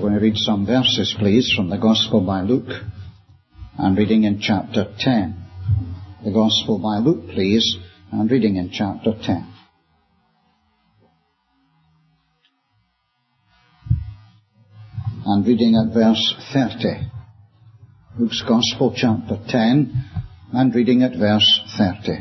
going to read some verses, please, from the Gospel by Luke. I'm reading in chapter 10. The Gospel by Luke, please, and reading in chapter 10. And reading at verse 30. Luke's Gospel, chapter 10, and reading at verse 30.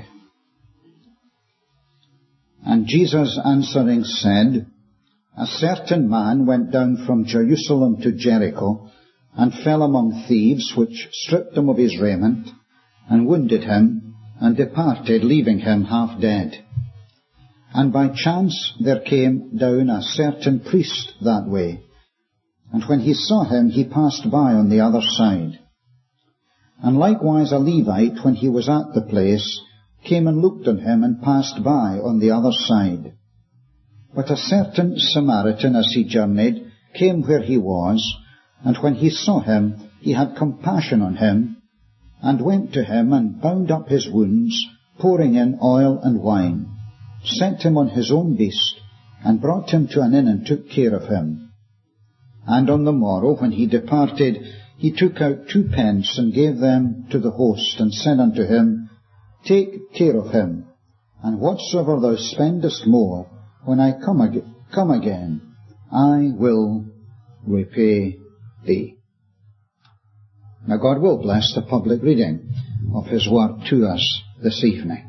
And Jesus answering said, A certain man went down from Jerusalem to Jericho, and fell among thieves, which stripped him of his raiment, and wounded him, and departed, leaving him half dead. And by chance there came down a certain priest that way, and when he saw him, he passed by on the other side. And likewise a Levite, when he was at the place, came and looked on him, and passed by on the other side. But a certain Samaritan, as he journeyed, came where he was, and when he saw him, he had compassion on him, and went to him, and bound up his wounds, pouring in oil and wine, set him on his own beast, and brought him to an inn, and took care of him. And on the morrow, when he departed, he took out 2 pence, and gave them to the host, and said unto him, Take care of him, and whatsoever thou spendest more, when I come again, I will repay thee. Now God will bless the public reading of His Word to us this evening.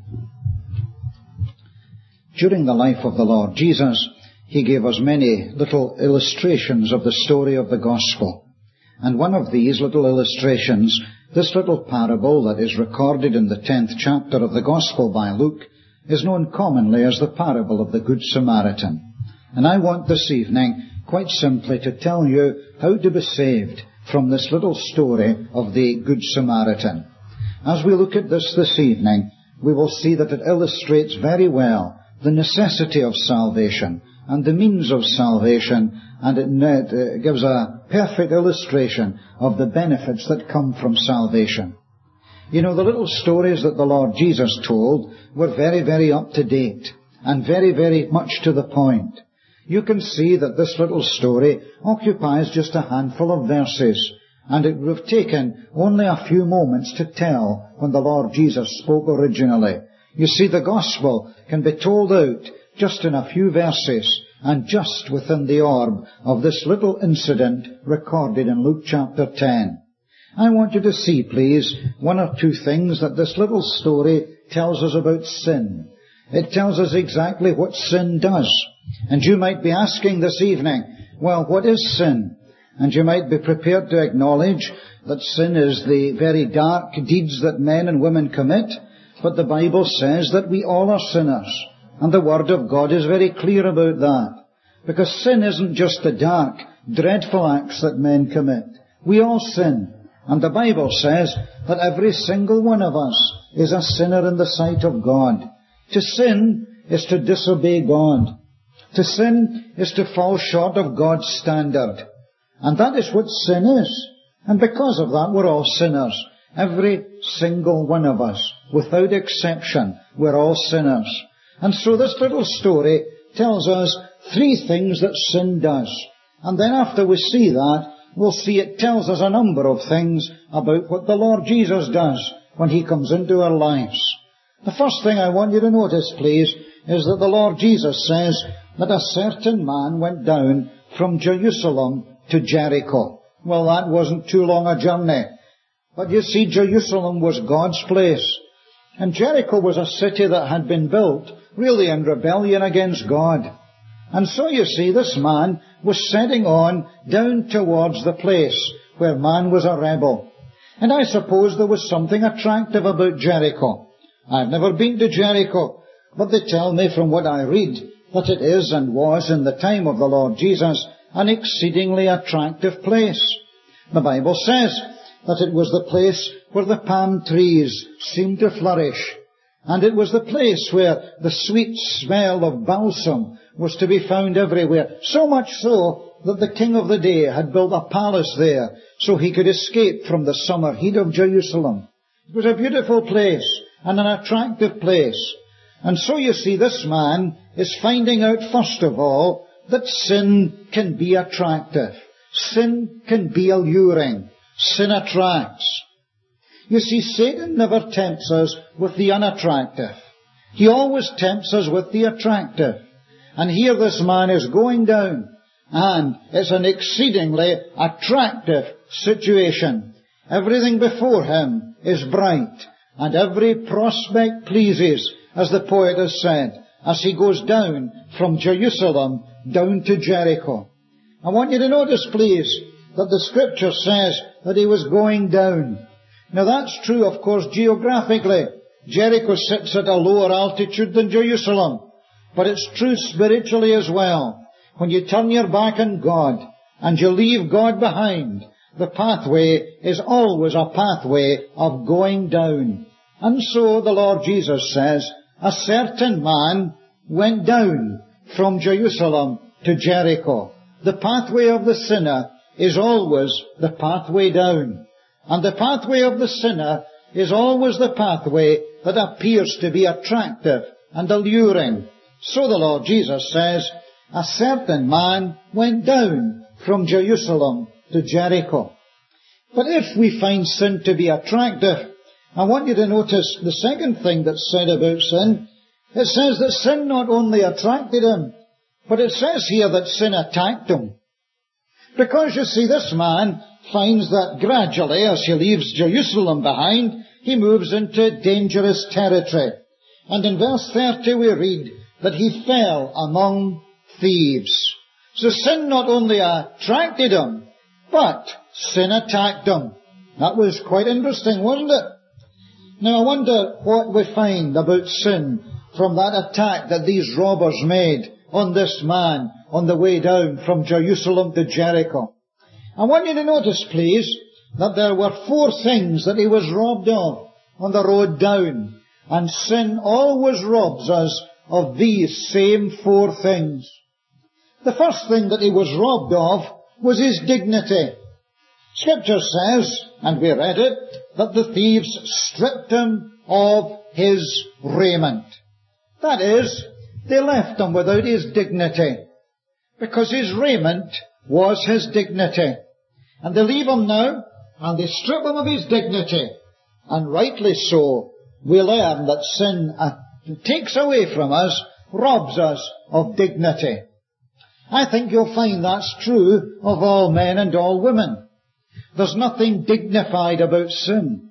During the life of the Lord Jesus, He gave us many little illustrations of the story of the Gospel. And one of these little illustrations, this little parable that is recorded in the 10th chapter of the Gospel by Luke, is known commonly as the parable of the Good Samaritan. And I want this evening, quite simply, to tell you how to be saved from this little story of the Good Samaritan. As we look at this evening, we will see that it illustrates very well the necessity of salvation and the means of salvation, and it gives a perfect illustration of the benefits that come from salvation. You know, the little stories that the Lord Jesus told were very, very up to date and very, very much to the point. You can see that this little story occupies just a handful of verses, and it would have taken only a few moments to tell when the Lord Jesus spoke originally. You see, the Gospel can be told out just in a few verses, and just within the orb of this little incident recorded in Luke chapter 10. I want you to see, please, 1 or 2 things that this little story tells us about sin. It tells us exactly what sin does. And you might be asking this evening, well, what is sin? And you might be prepared to acknowledge that sin is the very dark deeds that men and women commit, but the Bible says that we all are sinners. And the Word of God is very clear about that. Because sin isn't just the dark, dreadful acts that men commit. We all sin. And the Bible says that every single one of us is a sinner in the sight of God. To sin is to disobey God. To sin is to fall short of God's standard. And that is what sin is. And because of that, we're all sinners. Every single one of us, without exception, we're all sinners. And so this little story tells us 3 things that sin does. And then after we see that, we'll see it tells us a number of things about what the Lord Jesus does when He comes into our lives. The first thing I want you to notice, please, is that the Lord Jesus says that a certain man went down from Jerusalem to Jericho. Well, that wasn't too long a journey. But you see, Jerusalem was God's place. And Jericho was a city that had been built really in rebellion against God. And so you see, this man was setting on down towards the place where man was a rebel. And I suppose there was something attractive about Jericho. I've never been to Jericho, but they tell me from what I read that it is and was in the time of the Lord Jesus an exceedingly attractive place. The Bible says that it was the place where the palm trees seemed to flourish. And it was the place where the sweet smell of balsam was to be found everywhere. So much so that the king of the day had built a palace there so he could escape from the summer heat of Jerusalem. It was a beautiful place and an attractive place. And so you see, this man is finding out, first of all, that sin can be attractive. sin can be alluring. Sin attracts. You see, Satan never tempts us with the unattractive. He always tempts us with the attractive. And here this man is going down, and it's an exceedingly attractive situation. Everything before him is bright, and every prospect pleases, as the poet has said, as he goes down from Jerusalem down to Jericho. I want you to notice, please, that the Scripture says that he was going down. Now that's true, of course, geographically. Jericho sits at a lower altitude than Jerusalem. But it's true spiritually as well. When you turn your back on God and you leave God behind, the pathway is always a pathway of going down. And so the Lord Jesus says, a certain man went down from Jerusalem to Jericho. The pathway of the sinner is always the pathway down. And the pathway of the sinner is always the pathway that appears to be attractive and alluring. So the Lord Jesus says, a certain man went down from Jerusalem to Jericho. But if we find sin to be attractive, I want you to notice the second thing that's said about sin. It says that sin not only attracted him, but it says here that sin attacked him. Because you see, this man finds that gradually, as he leaves Jerusalem behind, he moves into dangerous territory. And in verse 30 we read that he fell among thieves. So sin not only attracted him, but sin attacked him. That was quite interesting, wasn't it? Now I wonder what we find about sin from that attack that these robbers made on this man on the way down from Jerusalem to Jericho. I want you to notice, please, that there were 4 things that he was robbed of on the road down. And sin always robs us of these same 4 things. The first thing that he was robbed of was his dignity. Scripture says, and we read it, that the thieves stripped him of his raiment. That is, they left him without his dignity, because his raiment was his dignity. And they leave him now, and they strip him of his dignity. And rightly so, we learn that sin takes away from us, robs us of dignity. I think you'll find that's true of all men and all women. There's nothing dignified about sin.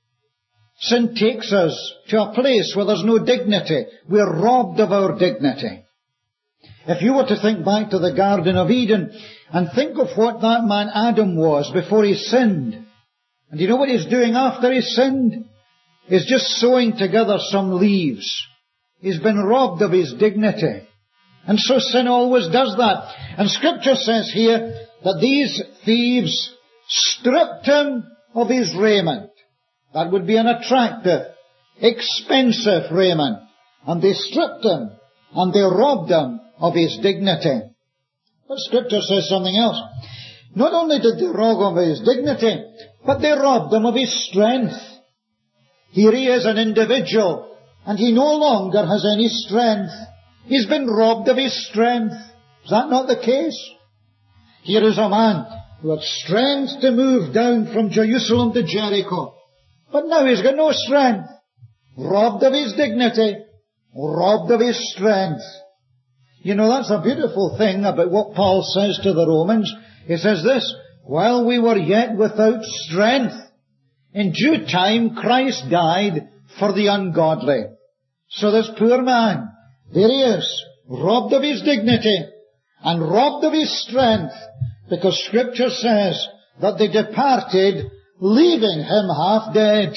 Sin takes us to a place where there's no dignity. We're robbed of our dignity. If you were to think back to the Garden of Eden and think of what that man Adam was before he sinned, and you know what he's doing after he sinned? He's just sewing together some leaves. He's been robbed of his dignity. And so sin always does that. And Scripture says here that these thieves stripped him of his raiment. That would be an attractive, expensive raiment. And they stripped him, and they robbed him of his dignity. But Scripture says something else. Not only did they rob him of his dignity, but they robbed him of his strength. Here he is, an individual, and he no longer has any strength. He's been robbed of his strength. Is that not the case? Here is a man who had strength to move down from Jerusalem to Jericho. But now he's got no strength. Robbed of his dignity. Robbed of his strength. You know, that's a beautiful thing about what Paul says to the Romans. He says this, while we were yet without strength, in due time Christ died for the ungodly. So this poor man, there he is, robbed of his dignity and robbed of his strength, because Scripture says that they departed, leaving him half dead.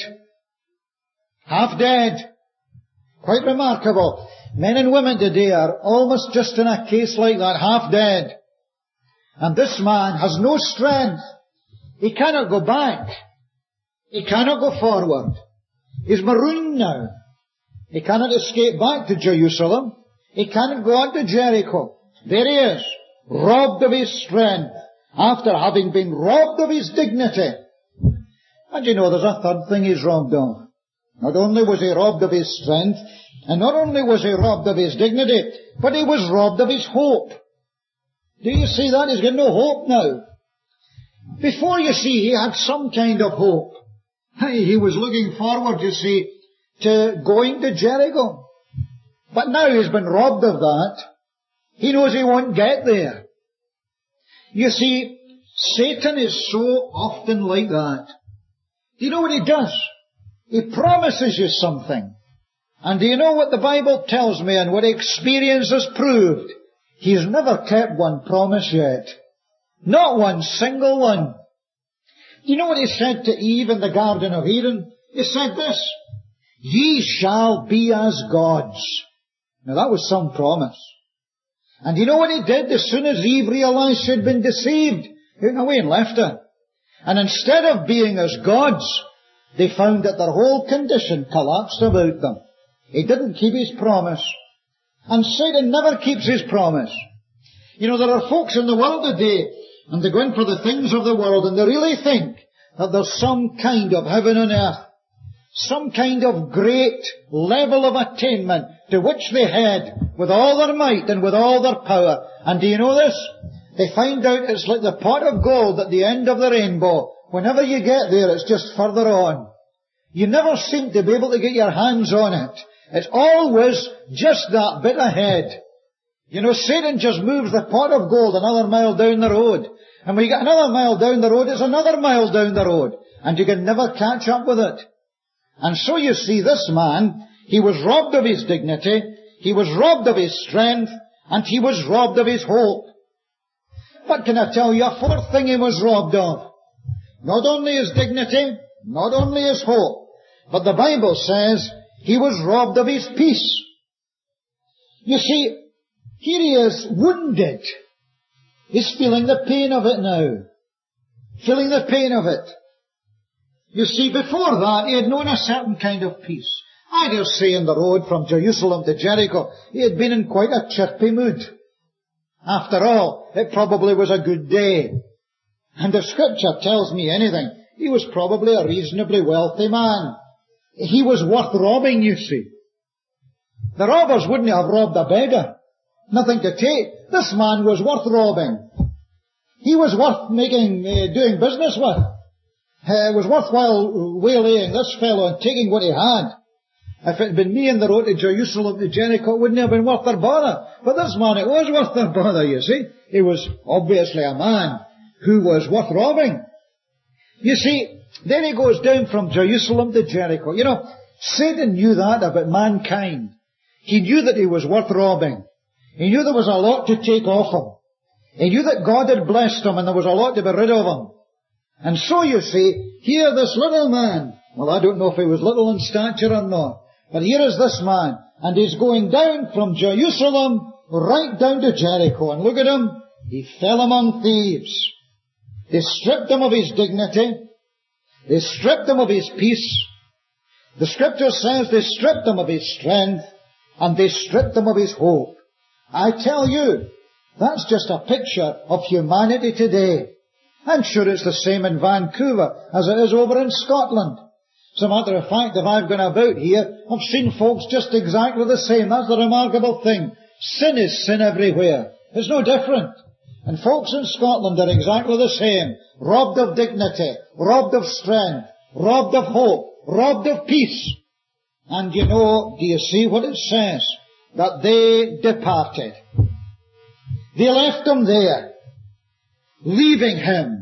Half dead. Quite remarkable. Men and women today are almost just in a case like that, half dead. And this man has no strength. He cannot go back. He cannot go forward. He's marooned now. He cannot escape back to Jerusalem. He cannot go on to Jericho. There he is, robbed of his strength, after having been robbed of his dignity. And you know, there's a third thing he's robbed of. Not only was he robbed of his strength, and not only was he robbed of his dignity, but he was robbed of his hope. Do you see that? He's got no hope now. Before, you see, he had some kind of hope. He was looking forward, you see, to going to Jericho. But now he's been robbed of that. He knows he won't get there. You see, Satan is so often like that. Do you know what he does? He promises you something. And do you know what the Bible tells me and what experience has proved? He's never kept one promise yet. Not one single one. Do you know what he said to Eve in the Garden of Eden? He said this, "Ye shall be as gods." Now that was some promise. And you know what he did as soon as Eve realized she had been deceived? He went away and left her. And instead of being as gods, they found that their whole condition collapsed about them. He didn't keep his promise. And Satan never keeps his promise. You know, there are folks in the world today, and they go in for the things of the world, and they really think that there's some kind of heaven on earth, some kind of great level of attainment to which they head with all their might and with all their power. And do you know this? They find out it's like the pot of gold at the end of the rainbow. Whenever you get there, it's just further on. You never seem to be able to get your hands on it. It's always just that bit ahead. You know, Satan just moves the pot of gold another mile down the road. And when you get another mile down the road, it's another mile down the road. And you can never catch up with it. And so you see, this man, he was robbed of his dignity, he was robbed of his strength, and he was robbed of his hope. But can I tell you a fourth thing he was robbed of? Not only his dignity, not only his hope, but the Bible says he was robbed of his peace. You see, here he is wounded. He's feeling the pain of it now. Feeling the pain of it. You see, before that, he had known a certain kind of peace. I dare say in the road from Jerusalem to Jericho, he had been in quite a chirpy mood. After all, it probably was a good day. And if Scripture tells me anything, he was probably a reasonably wealthy man. He was worth robbing, you see. The robbers wouldn't have robbed a beggar. Nothing to take. This man was worth robbing. He was worth doing business with. It was worthwhile waylaying this fellow and taking what he had. If it had been me on the road to Jerusalem to Jericho, it wouldn't have been worth their bother. But this man, it was worth their bother, you see. He was obviously a man who was worth robbing. You see, then he goes down from Jerusalem to Jericho. You know, Satan knew that about mankind. He knew that he was worth robbing. He knew there was a lot to take off him. He knew that God had blessed him and there was a lot to be rid of him. And so you see, here this little man, well, I don't know if he was little in stature or not, but here is this man, and he's going down from Jerusalem right down to Jericho. And look at him, he fell among thieves. They stripped him of his dignity. They stripped him of his peace. The Scripture says they stripped him of his strength, and they stripped him of his hope. I tell you, that's just a picture of humanity today. I'm sure it's the same in Vancouver as it is over in Scotland. As a matter of fact, if I've gone about here, I've seen folks just exactly the same. That's the remarkable thing. Sin is sin everywhere. It's no different. And folks in Scotland are exactly the same. Robbed of dignity, robbed of strength, robbed of hope, robbed of peace. And you know, do you see what it says? That they departed. They left him there. Leaving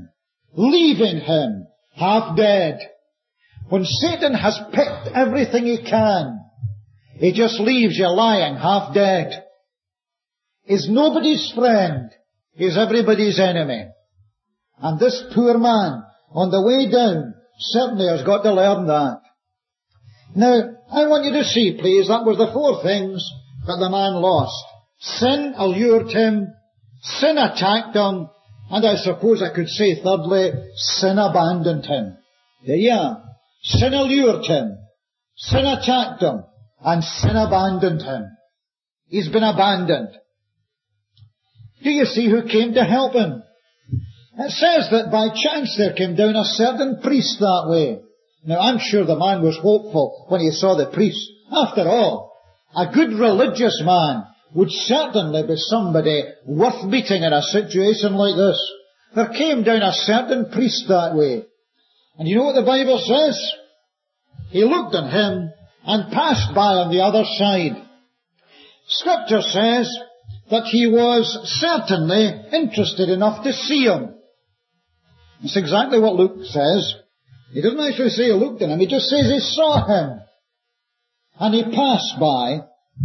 him, half dead. When Satan has picked everything he can, he just leaves you lying half dead. He's nobody's friend. He's everybody's enemy. And this poor man, on the way down, certainly has got to learn that. Now, I want you to see, please, that was the four things that the man lost. Sin allured him, sin attacked him, and I suppose I could say thirdly, sin abandoned him. There you are. Sin allured him, sin attacked him, and sin abandoned him. He's been abandoned. Do you see who came to help him? It says that by chance there came down a certain priest that way. Now I'm sure the man was hopeful when he saw the priest. After all, a good religious man would certainly be somebody worth meeting in a situation like this. There came down a certain priest that way. And you know what the Bible says? He looked on him and passed by on the other side. Scripture says that he was certainly interested enough to see him. That's exactly what Luke says. He doesn't actually say he looked at him, he just says he saw him. And he passed by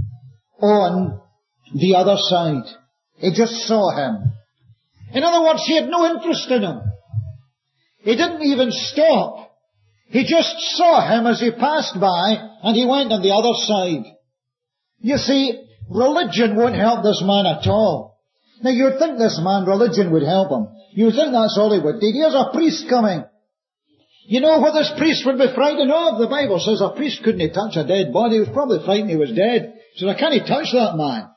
on the other side. He just saw him. In other words, he had no interest in him. He didn't even stop. He just saw him as he passed by, and he went on the other side. You see, religion won't help this man at all. Now you'd think this man, religion would help him. You'd think that's all he would do. Here's a priest coming. You know what this priest would be frightened of? The Bible says a priest couldn't touch a dead body. He was probably frightened he was dead. He said, I can't touch that man.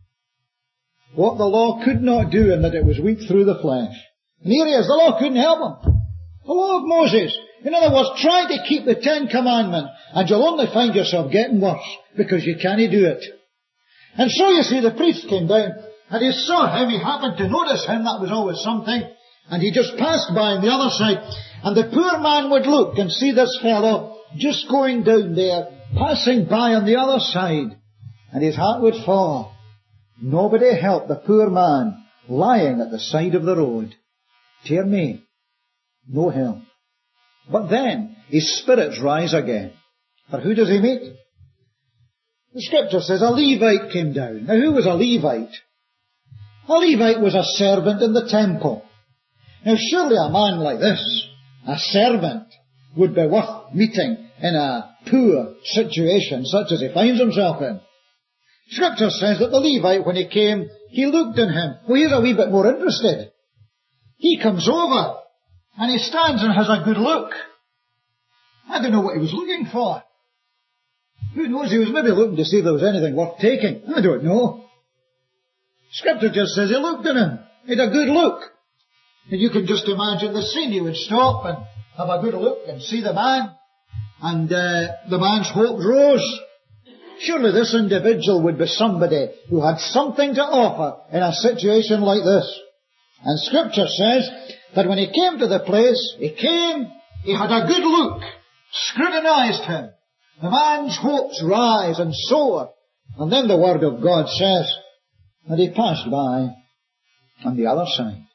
What the law could not do, in that it was weak through the flesh. And here he is, the law couldn't help him. The law of Moses. In other words, try to keep the 10 Commandments, and you'll only find yourself getting worse, because you can't do it. And so you see, the priest came down, and he saw him, he happened to notice him, that was always something, and he just passed by on the other side, and the poor man would look and see this fellow just going down there, passing by on the other side, and his heart would fall. Nobody helped the poor man lying at the side of the road. Dear me, no help. But then his spirits rise again. For who does he meet? The Scripture says a Levite came down. Now who was a Levite? A Levite was a servant in the temple. Now surely a man like this, a servant, would be worth meeting in a poor situation such as he finds himself in. Scripture says that the Levite, when he came, he looked on him. Well, he's a wee bit more interested. He comes over, and he stands and has a good look. I don't know what he was looking for. Who knows? He was maybe looking to see if there was anything worth taking. I don't know. Scripture just says he looked at him. He had a good look. And you can just imagine the scene. He would stop and have a good look and see the man. And the man's hope rose. Surely this individual would be somebody who had something to offer in a situation like this. And Scripture says that when he came to the place, he had a good look, scrutinized him. The man's hopes rise and soar. And then the Word of God says that he passed by on the other side.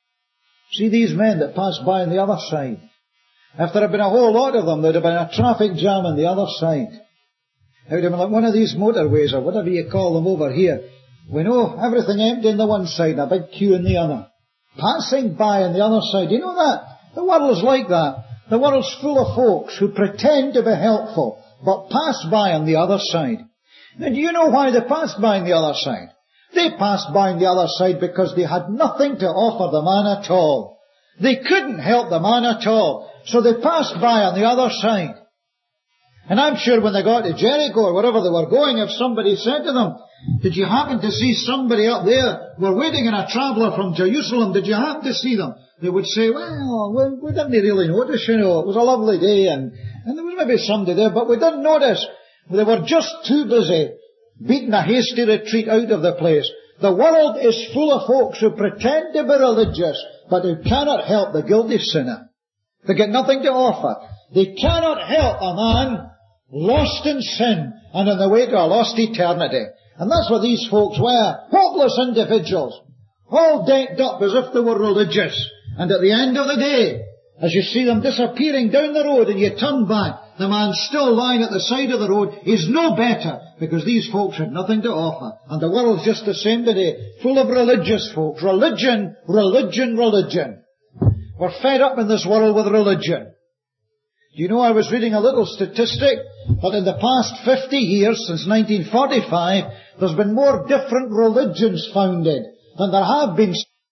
See these men that passed by on the other side. If there had been a whole lot of them, there would have been a traffic jam on the other side. It would have been like one of these motorways or whatever you call them over here. We know everything empty on the one side and a big queue on the other. Passing by on the other side. You know that? The world's like that. The world's full of folks who pretend to be helpful, but pass by on the other side. Now, do you know why they passed by on the other side? They passed by on the other side because they had nothing to offer the man at all. They couldn't help the man at all, so they passed by on the other side. And I'm sure when they got to Jericho or wherever they were going, if somebody said to them, did you happen to see somebody up there? We're waiting on a traveller from Jerusalem. Did you happen to see them? They would say, well, we didn't really notice, you know. It was a lovely day and there was maybe somebody there, but we didn't notice. They were just too busy beating a hasty retreat out of the place. The world is full of folks who pretend to be religious, but who cannot help the guilty sinner. They get nothing to offer. They cannot help a man lost in sin and on the way to a lost eternity. And that's what these folks were. Hopeless individuals. All decked up as if they were religious. And at the end of the day, as you see them disappearing down the road and you turn back, the man still lying at the side of the road is no better, because these folks had nothing to offer. And the world's just the same today, full of religious folks. Religion, religion, religion. We're fed up in this world with religion. Do you know, I was reading a little statistic that in the past 50 years, since 1945, there's been more different religions founded than there have been.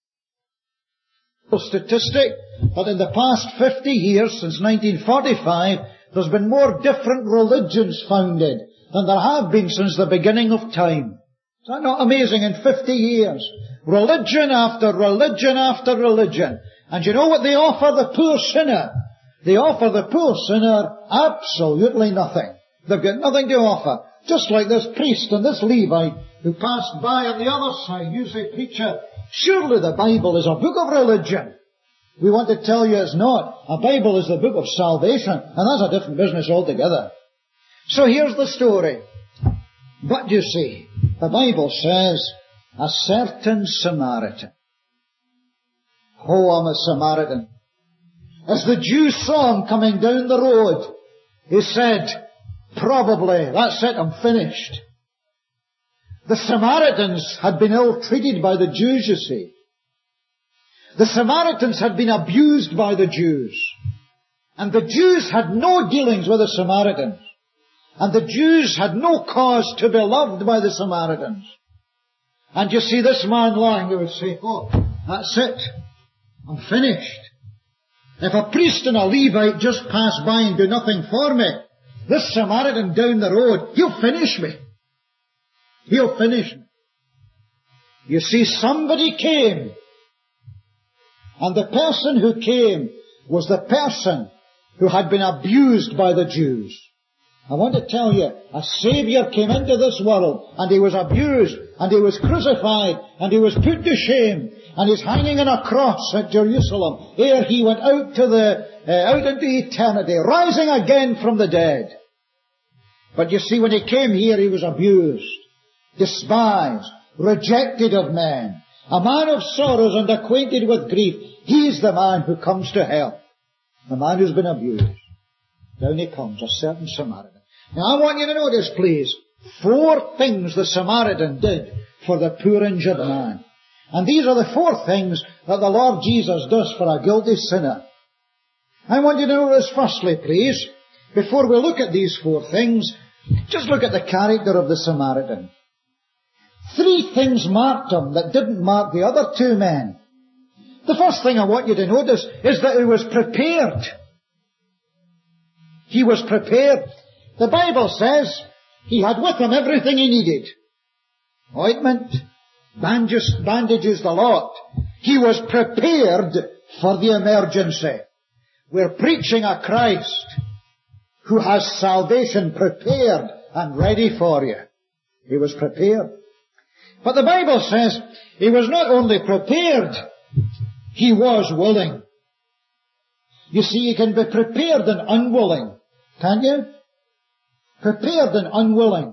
Statistic that in the past 50 years, since 1945, there's been more different religions founded than there have been since the beginning of time. Is that not amazing? In 50 years, religion after religion after religion. And you know what they offer the poor sinner? They offer the poor sinner absolutely nothing. They've got nothing to offer. Just like this priest and this Levite who passed by on the other side. You say, preacher, surely the Bible is a book of religion. We want to tell you it's not. A Bible is the book of salvation, and that's a different business altogether. So here's the story. But you see, the Bible says, a certain Samaritan. Oh, I'm a Samaritan. As the Jew saw him coming down the road, he said, probably, that's it, I'm finished. The Samaritans had been ill-treated by the Jews, you see. The Samaritans had been abused by the Jews. And the Jews had no dealings with the Samaritans. And the Jews had no cause to be loved by the Samaritans. And you see this man lying, he would say, oh, that's it. I'm finished. If a priest and a Levite just pass by and do nothing for me, this Samaritan down the road, he'll finish me. He'll finish me. You see, somebody came. And the person who came was the person who had been abused by the Jews. I want to tell you, a Saviour came into this world, and He was abused, and He was crucified, and He was put to shame, and He's hanging on a cross at Jerusalem, ere He went out into eternity, rising again from the dead. But you see, when He came here, He was abused, despised, rejected of men, a man of sorrows and acquainted with grief. He's the man who comes to help, the man who's been abused. Down He comes, a certain Samaritan. Now I want you to notice, please, 4 things the Samaritan did for the poor injured man. And these are the 4 things that the Lord Jesus does for a guilty sinner. I want you to notice firstly, please, before we look at these 4 things, just look at the character of the Samaritan. 3 things marked him that didn't mark the other 2 men. The first thing I want you to notice is that he was prepared. He was prepared. The Bible says he had with him everything he needed. Ointment, bandages, the lot. He was prepared for the emergency. We're preaching a Christ who has salvation prepared and ready for you. He was prepared. But the Bible says he was not only prepared, he was willing. You see, you can be prepared and unwilling. Can you? Prepared and unwilling.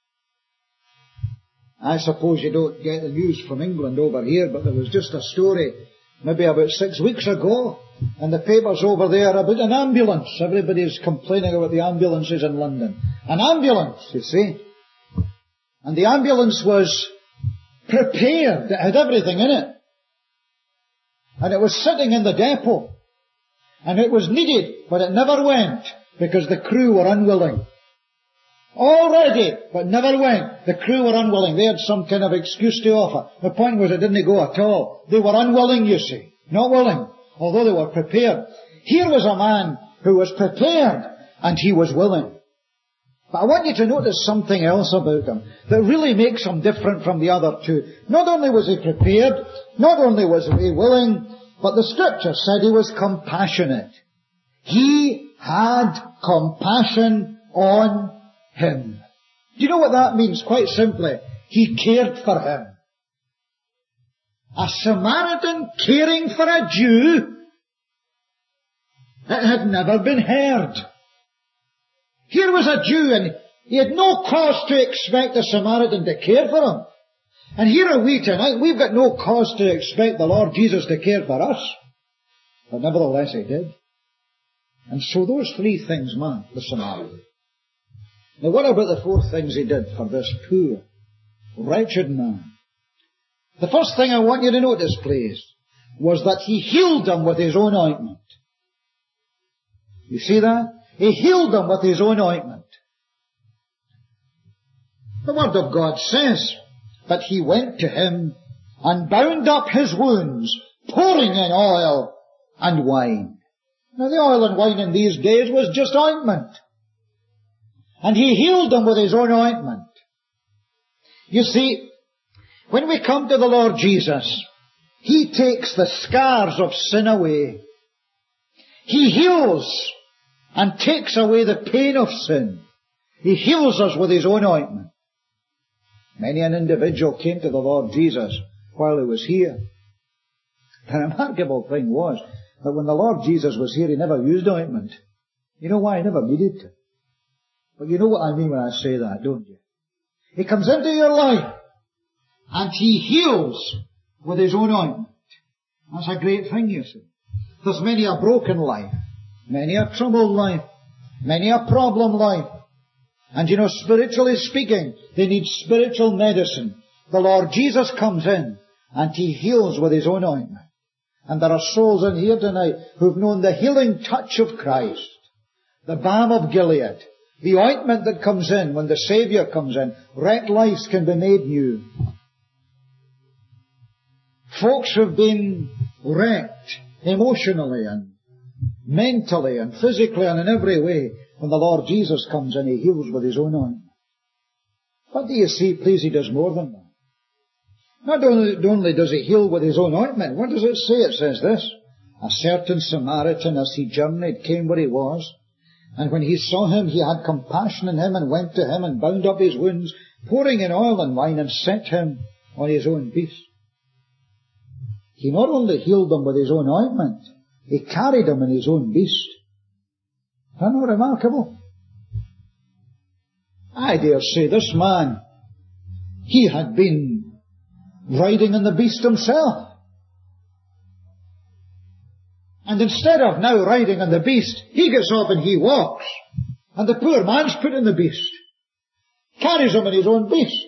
I suppose you don't get the news from England over here, but there was just a story maybe about 6 weeks ago in the papers over there about an ambulance. Everybody's complaining about the ambulances in London. An ambulance, you see. And the ambulance was prepared. It had everything in it. And it was sitting in the depot. And it was needed, but it never went because the crew were unwilling. All ready, but never went. The crew were unwilling. They had some kind of excuse to offer. The point was it didn't go at all. They were unwilling, you see. Not willing, although they were prepared. Here was a man who was prepared, and he was willing. But I want you to notice something else about him that really makes him different from the other 2. Not only was he prepared, not only was he willing, but the Scripture said he was compassionate. He had compassion on him. Do you know what that means? Quite simply, he cared for him. A Samaritan caring for a Jew, it had never been heard. Here was a Jew, and he had no cause to expect a Samaritan to care for him. And here are we tonight, we've got no cause to expect the Lord Jesus to care for us. But nevertheless He did. And so those 3 things marked the Samaritan. Now what about the 4 things He did for this poor, wretched man? The first thing I want you to notice, please, was that He healed him with His own ointment. You see that? He healed him with His own ointment. The Word of God says that He went to him and bound up his wounds, pouring in oil and wine. Now the oil and wine in these days was just ointment. And He healed him with His own ointment. You see, when we come to the Lord Jesus, He takes the scars of sin away. He heals and takes away the pain of sin. He heals us with His own ointment. Many an individual came to the Lord Jesus while He was here. The remarkable thing was, that when the Lord Jesus was here, He never used ointment. You know why? He never needed to. But you know what I mean when I say that, don't you? He comes into your life and He heals with His own ointment. That's a great thing, you see. There's many a broken life, many a troubled life, many a problem life. And you know, spiritually speaking, they need spiritual medicine. The Lord Jesus comes in and He heals with His own ointment. And there are souls in here tonight who've known the healing touch of Christ, the balm of Gilead, the ointment that comes in when the Saviour comes in. Wrecked lives can be made new. Folks who've been wrecked emotionally and mentally and physically and in every way, when the Lord Jesus comes in, He heals with His own ointment. But do you see, please, He does more than that. Not only does He heal with His own ointment, what does it say? It says this: a certain Samaritan, as he journeyed, came where he was, and when he saw him, he had compassion on him, and went to him, and bound up his wounds, pouring in oil and wine, and set him on his own beast. He not only healed him with His own ointment, He carried him in His own beast. Isn't that remarkable? I dare say this man, he had been riding on the beast himself. And instead of now riding on the beast, he gets off and he walks. And the poor man's put in the beast. Carries him in his own beast.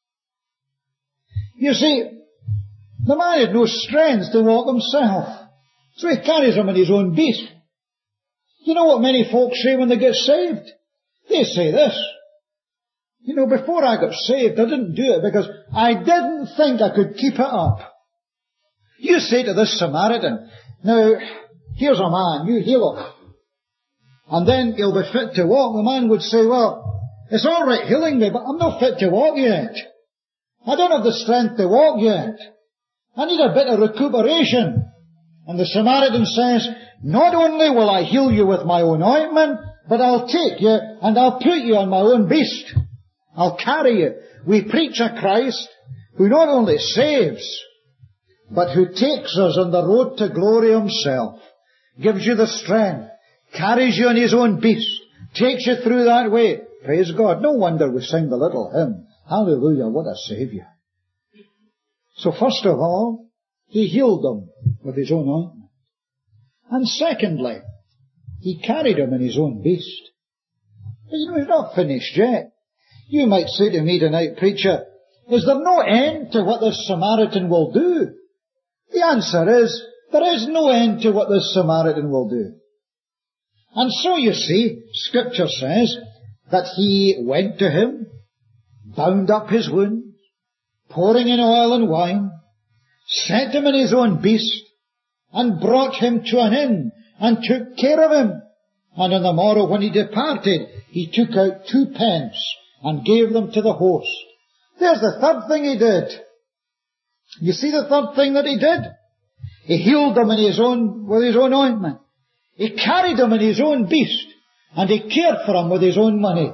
You see, the man had no strength to walk himself. So he carries him in his own beast. You know what many folks say when they get saved? They say this: you know, before I got saved, I didn't do it because I didn't think I could keep it up. You say to this Samaritan, now, here's a man, you heal him. And then he'll be fit to walk. The man would say, well, it's all right healing me, but I'm not fit to walk yet. I don't have the strength to walk yet. I need a bit of recuperation. And the Samaritan says, not only will I heal you with my own ointment, but I'll take you and I'll put you on my own beast. I'll carry you. We preach a Christ who not only saves, but who takes us on the road to glory Himself, gives you the strength, carries you on His own beast, takes you through that way. Praise God. No wonder we sing the little hymn. Hallelujah, what a Saviour. So first of all, He healed them with His own ointment. And secondly, He carried him in His own beast. But you know, He's not finished yet. You might say to me tonight, preacher, is there no end to what this Samaritan will do? The answer is, there is no end to what this Samaritan will do. And so you see, Scripture says that He went to him, bound up his wounds, pouring in oil and wine, set him in his own beast, and brought him to an inn, and took care of him. And on the morrow when he departed, he took out 2 pence, and gave them to the host. There's the third thing he did. You see the third thing that he did? He healed them with his own ointment. He carried them in his own beast, and he cared for them with his own money.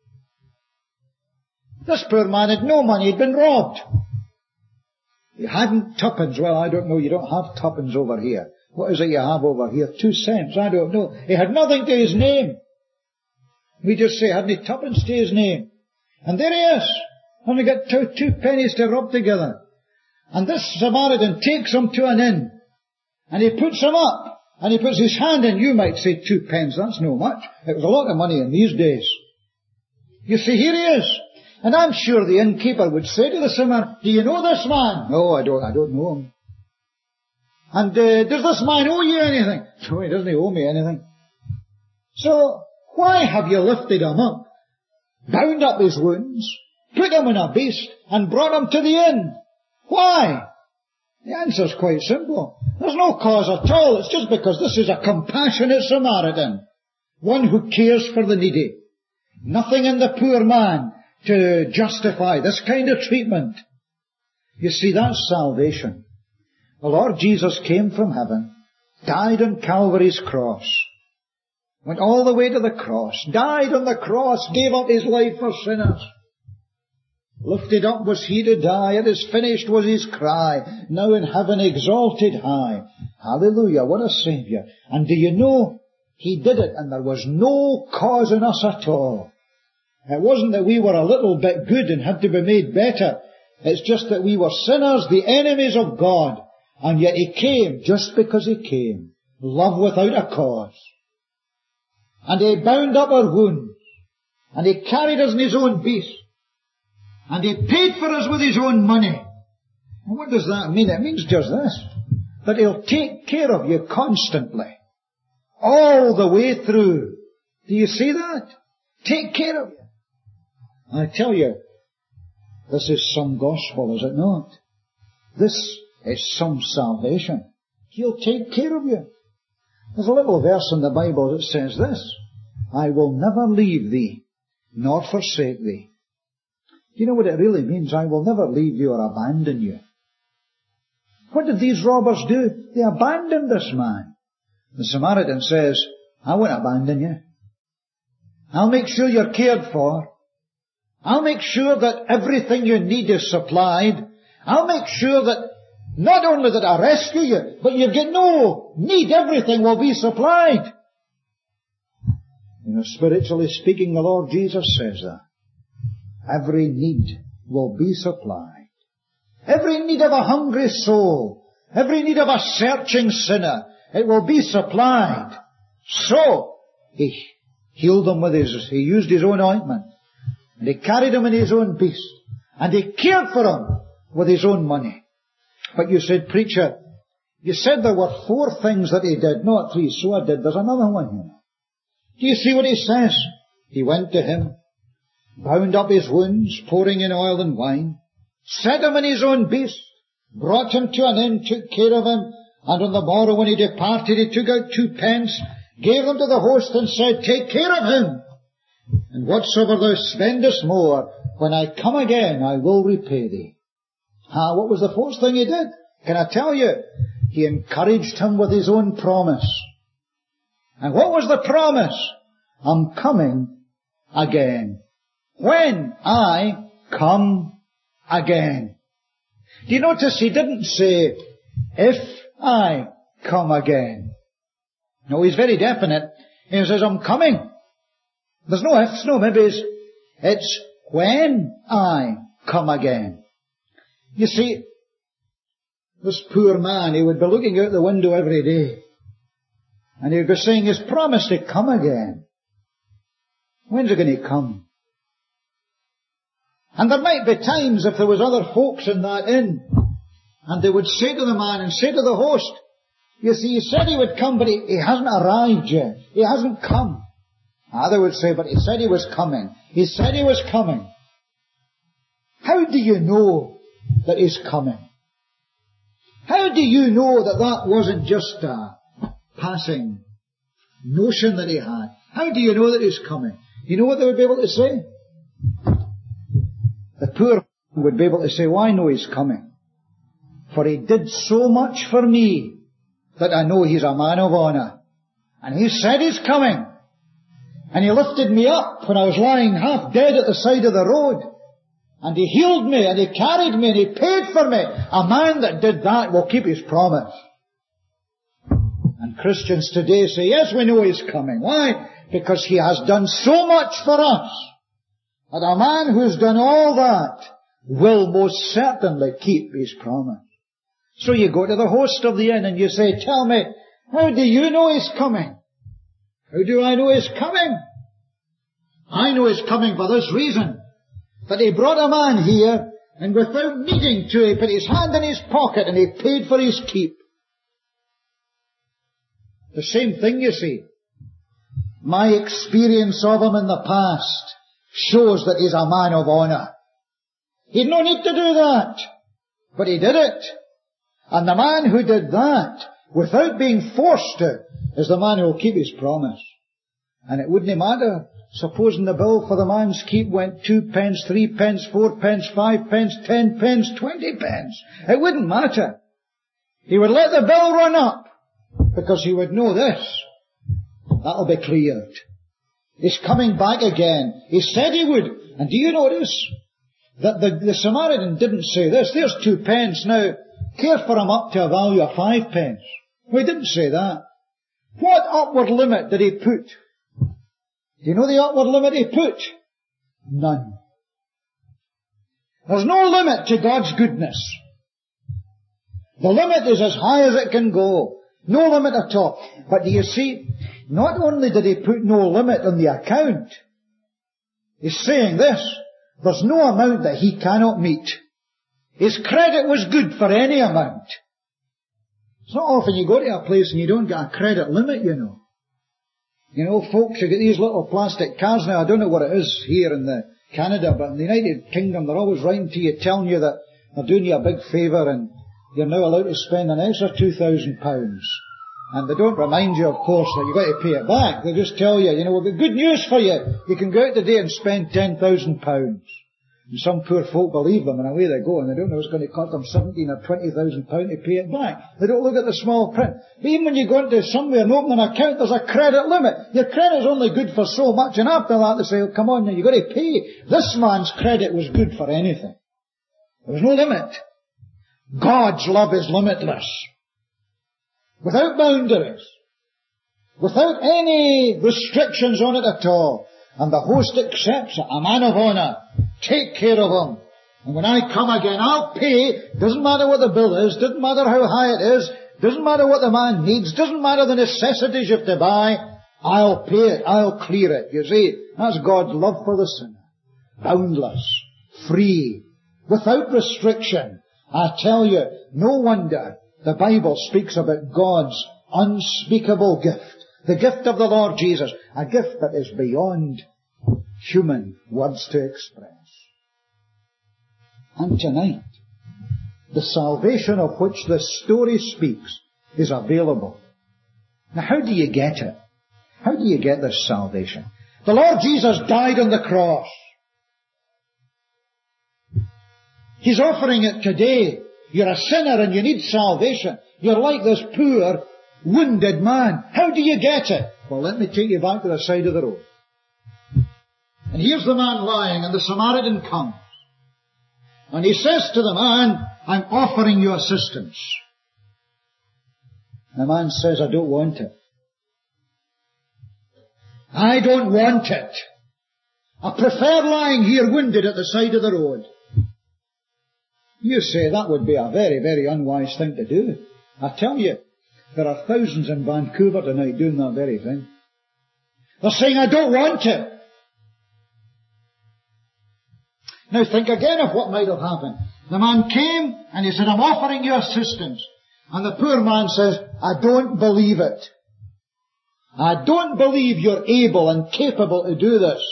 This poor man had no money, he'd been robbed. He hadn't tuppence. Well, I don't know, you don't have tuppence over here. What is it you have over here? 2 cents, I don't know. He had nothing to his name. We just say, hadn't he tuppence to his name? And there he is. Only got 2 pennies to rub together. And this Samaritan takes him to an inn. And he puts him up. And he puts his hand in. You might say 2 pence, that's no much. It was a lot of money in these days. You see, here he is. And I'm sure the innkeeper would say to the Samaritan, do you know this man? No, I don't know him. And does this man owe you anything? No, he doesn't owe me anything. So, why have you lifted him up, bound up his wounds, put him in a beast, and brought him to the inn? Why? The answer's quite simple. There's no cause at all. It's just because this is a compassionate Samaritan, one who cares for the needy. Nothing in the poor man to justify this kind of treatment. You see, that's salvation. The Lord Jesus came from heaven, died on Calvary's cross, went all the way to the cross, died on the cross, gave up His life for sinners. Lifted up was he to die. It is finished was his cry. Now in heaven exalted high. Hallelujah. What a Saviour. And do you know, he did it and there was no cause in us at all. It wasn't that we were a little bit good and had to be made better. It's just that we were sinners, the enemies of God. And yet he came just because he came. Love without a cause. And he bound up our wounds. And he carried us in his own beast. And he paid for us with his own money. And what does that mean? It means just this. That he'll take care of you constantly. All the way through. Do you see that? Take care of you. I tell you, this is some gospel, is it not? This is some salvation. He'll take care of you. There's a little verse in the Bible that says this. I will never leave thee, nor forsake thee. Do you know what it really means? I will never leave you or abandon you. What did these robbers do? They abandoned this man. The Samaritan says, I won't abandon you. I'll make sure you're cared for. I'll make sure that everything you need is supplied. I'll make sure that not only that I rescue you, but you get no need. Everything will be supplied. You know, spiritually speaking, the Lord Jesus says that. Every need will be supplied. Every need of a hungry soul, every need of a searching sinner, it will be supplied. So, he healed them he used his own ointment, and he carried him in his own beast, and he cared for him with his own money. But you said, preacher, you said there were 4 things that he did, not 3, so I did. There's another one here. Do you see what he says? He went to him, bound up his wounds, pouring in oil and wine, set him in his own beast, brought him to an inn, took care of him, and on the morrow when he departed, he took out 2 pence, gave them to the host and said, take care of him, and whatsoever thou spendest more, when I come again, I will repay thee. What was the 4th thing he did? Can I tell you? He encouraged him with his own promise. And what was the promise? I'm coming again. When I come again. Do you notice he didn't say, if I come again? No, he's very definite. He says, I'm coming. There's no ifs, no maybes. It's when I come again. You see, this poor man, he would be looking out the window every day. And he would be saying, he's promised to come again. When's he going to come? And there might be times if there was other folks in that inn, and they would say to the man and say to the host, you see, he said he would come, but he hasn't arrived yet. He hasn't come. They would say, but he said he was coming. He said he was coming. How do you know that he's coming? How do you know that that wasn't just a passing notion that he had? How do you know that he's coming? You know what they would be able to say? The poor would be able to say, well, I know he's coming. For he did so much for me that I know he's a man of honour. And he said he's coming. And he lifted me up when I was lying half dead at the side of the road. And he healed me, and he carried me, and he paid for me. A man that did that will keep his promise. And Christians today say, yes, we know he's coming. Why? Because he has done so much for us. That a man who's done all that will most certainly keep his promise. So you go to the host of the inn and you say, tell me, how do you know he's coming? How do I know he's coming? I know he's coming for this reason. That he brought a man here, and without needing to, he put his hand in his pocket and he paid for his keep. The same thing, you see. My experience of him in the past shows that he's a man of honour. He'd no need to do that, but he did it. And the man who did that, without being forced to, is the man who will keep his promise. And it wouldn't matter. Supposing the bill for the man's keep went 2 pence, 3 pence, 4 pence, 5 pence, 10 pence, 20 pence. It wouldn't matter. He would let the bill run up, because he would know this. That'll be cleared. He's coming back again. He said he would. And do you notice? The Samaritan didn't say this. There's 2 pence. Now, care for him up to a value of 5 pence. Well, he didn't say that. What upward limit did he put? Do you know the upward limit he put? None. There's no limit to God's goodness. The limit is as high as it can go. No limit at all. But do you see, not only did he put no limit on the account, he's saying this: there's no amount that he cannot meet. His credit was good for any amount. It's not often you go to a place and you don't get a credit limit, you know. You know, folks, you get these little plastic cards now. I don't know what it is here in Canada, but in the United Kingdom they're always writing to you, telling you that they're doing you a big favour and you're now allowed to spend an extra £2,000. And they don't remind you, of course, that you've got to pay it back. They just tell you, we've got good news for you. You can go out today and spend £10,000. And some poor folk believe them, and away they go, and they don't know it's going to cost them £17,000 or £20,000 to pay it back. They don't look at the small print. But even when you go into somewhere and open an account, there's a credit limit. Your credit's only good for so much, and after that they say, oh, come on, now you've got to pay. This man's credit was good for anything. There was no limit. God's love is limitless. Without boundaries. Without any restrictions on it at all. And the host accepts it. A man of honour. Take care of him. And when I come again, I'll pay. Doesn't matter what the bill is. Doesn't matter how high it is. Doesn't matter what the man needs. Doesn't matter the necessities you have to buy. I'll pay it. I'll clear it. You see, that's God's love for the sinner. Boundless. Free. Without restriction. I tell you, no wonder the Bible speaks about God's unspeakable gift. The gift of the Lord Jesus. A gift that is beyond human words to express. And tonight, the salvation of which this story speaks is available. Now, how do you get it? How do you get this salvation? The Lord Jesus died on the cross. He's offering it today. You're a sinner and you need salvation. You're like this poor, wounded man. How do you get it? Well, let me take you back to the side of the road. And here's the man lying, and the Samaritan comes. And he says to the man, I'm offering you assistance. The man says, I don't want it. I don't want it. I prefer lying here wounded at the side of the road. You say that would be a very, very unwise thing to do. I tell you, there are thousands in Vancouver tonight doing that very thing. They're saying, I don't want it. Now think again of what might have happened. The man came and he said, I'm offering you assistance. And the poor man says, I don't believe it. I don't believe you're able and capable to do this.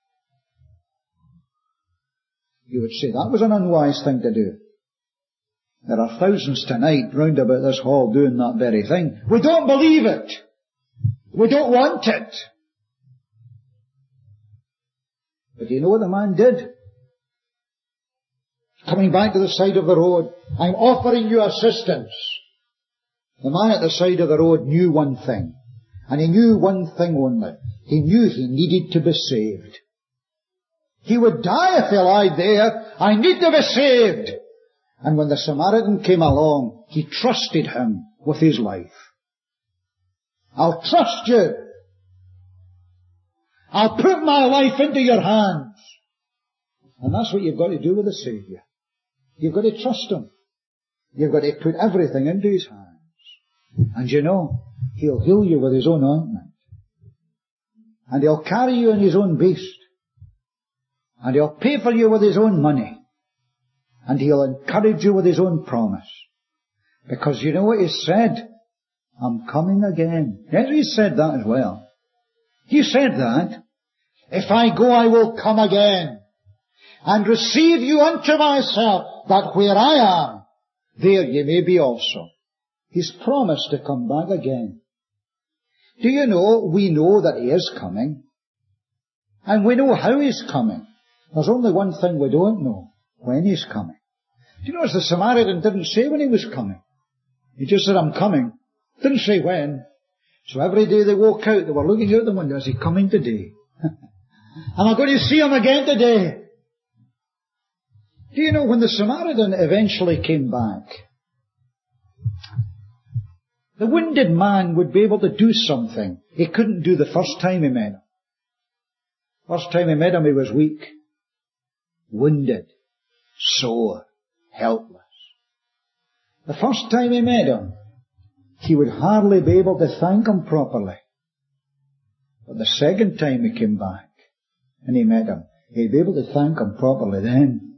You would say that was an unwise thing to do. There are thousands tonight round about this hall doing that very thing. We don't believe it. We don't want it. But do you know what the man did? Coming back to the side of the road, I'm offering you assistance. The man at the side of the road knew one thing. And he knew one thing only. He knew he needed to be saved. He would die if he lied there. I need to be saved. And when the Samaritan came along, he trusted him with his life. I'll trust you. I'll put my life into your hands. And that's what you've got to do with the Saviour. You've got to trust him. You've got to put everything into his hands. And you know, he'll heal you with his own ointment. And he'll carry you in his own beast. And he'll pay for you with his own money. And he'll encourage you with his own promise. Because you know what he said? I'm coming again. Yes, he said that as well. He said that. If I go, I will come again. And receive you unto myself, that where I am, there ye may be also. He's promised to come back again. Do you know, we know that he is coming. And we know how he's coming. There's only one thing we don't know. When he's coming. Do you notice the Samaritan didn't say when he was coming? He just said, I'm coming. Didn't say when. So every day they woke out, they were looking out the window, is he coming today? Am I going to see him again today? Do you know when the Samaritan eventually came back, the wounded man would be able to do something he couldn't do the first time he met him. First time he met him, he was weak, wounded, sore, helpless. The first time he met him, he would hardly be able to thank him properly. But the second time he came back and he met him, he'd be able to thank him properly then.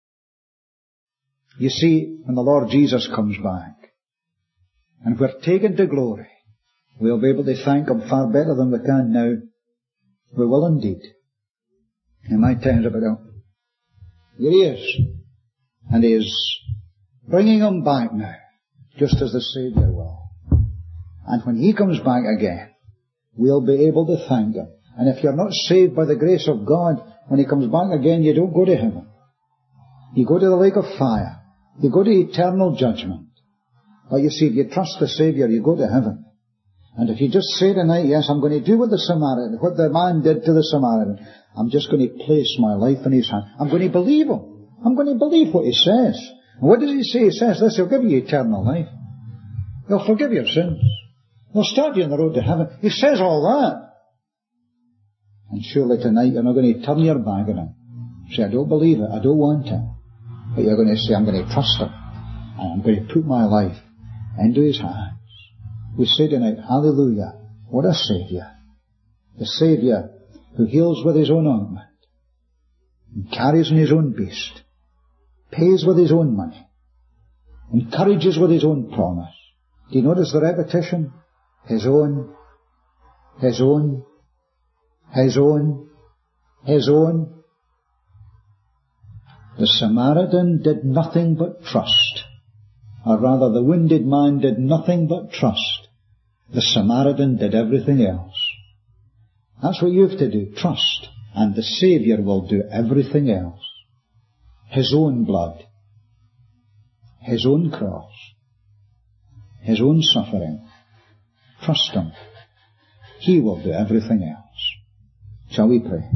You see, when the Lord Jesus comes back and we're taken to glory, we'll be able to thank him far better than we can now. We will indeed. And my time's about up. Here he is. And he is bringing him back now, just as the Saviour will. And when he comes back again, we'll be able to thank him. And if you're not saved by the grace of God, when he comes back again, you don't go to heaven. You go to the lake of fire. You go to eternal judgment. But you see, if you trust the Saviour, you go to heaven. And if you just say tonight, yes, I'm going to do what the man did to the Samaritan. I'm just going to place my life in his hand. I'm going to believe him. I'm going to believe what he says. And what does he say? He says this, he'll give you eternal life. He'll forgive your sins. He'll start you on the road to heaven. He says all that. And surely tonight you're not going to turn your back on him. Say, I don't believe it. I don't want it. But you're going to say, I'm going to trust him. And I'm going to put my life into his hands. We say tonight, hallelujah, what a Saviour. The Saviour who heals with his own ointment, and carries in his own beast, pays with his own money, encourages with his own promise. Do you notice the repetition? His own, his own, his own, his own. The Samaritan did nothing but trust. Or rather, the wounded man did nothing but trust. The Samaritan did everything else. That's what you have to do, trust. And the Saviour will do everything else. His own blood, his own cross, his own suffering. Trust him. He will do everything else. Shall we pray?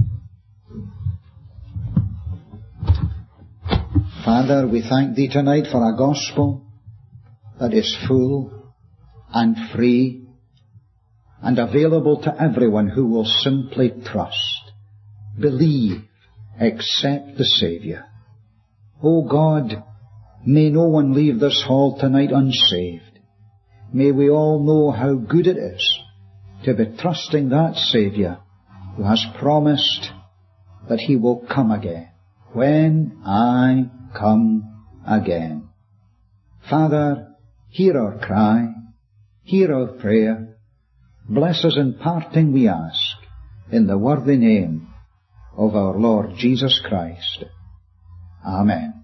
Father, we thank thee tonight for a gospel that is full and free and available to everyone who will simply trust, believe, accept the Saviour. O God, may no one leave this hall tonight unsaved. May we all know how good it is to be trusting that Saviour who has promised that he will come again. When I come again. Father, hear our cry, hear our prayer. Bless us in parting, we ask, in the worthy name of our Lord Jesus Christ. Amen.